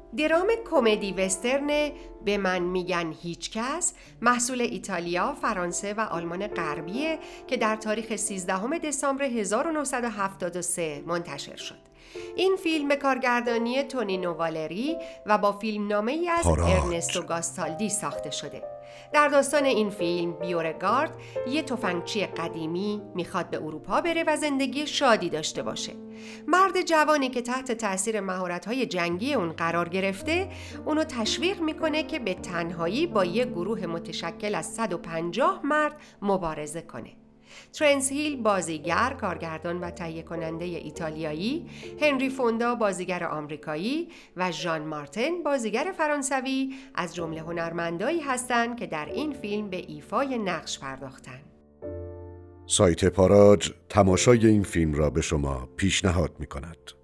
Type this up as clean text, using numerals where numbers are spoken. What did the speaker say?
درام کمدی وسترن به من میگن هیچ کس محصول ایتالیا، فرانسه و آلمان غربیه که در تاریخ 13 دسامبر 1973 منتشر شد. این فیلم به کارگردانی تونینو والری و با فیلمنامه‌ای از ارنستو گاستالدی ساخته شده. در داستان این فیلم بیورگارد یه تفنگچی قدیمی میخواد به اروپا بره و زندگی شادی داشته باشه. مرد جوانی که تحت تأثیر مهارت‌های جنگی اون قرار گرفته اونو تشویق میکنه که به تنهایی با یه گروه متشکل از 150 مرد مبارزه کنه. ترنس هیل بازیگر، کارگردان و تهیه کننده ایتالیایی، هنری فوندا بازیگر آمریکایی و ژان مارتن بازیگر فرانسوی از جمله هنرمندایی هستند که در این فیلم به ایفای نقش پرداختند. سایت پاراج تماشای این فیلم را به شما پیشنهاد می‌کند.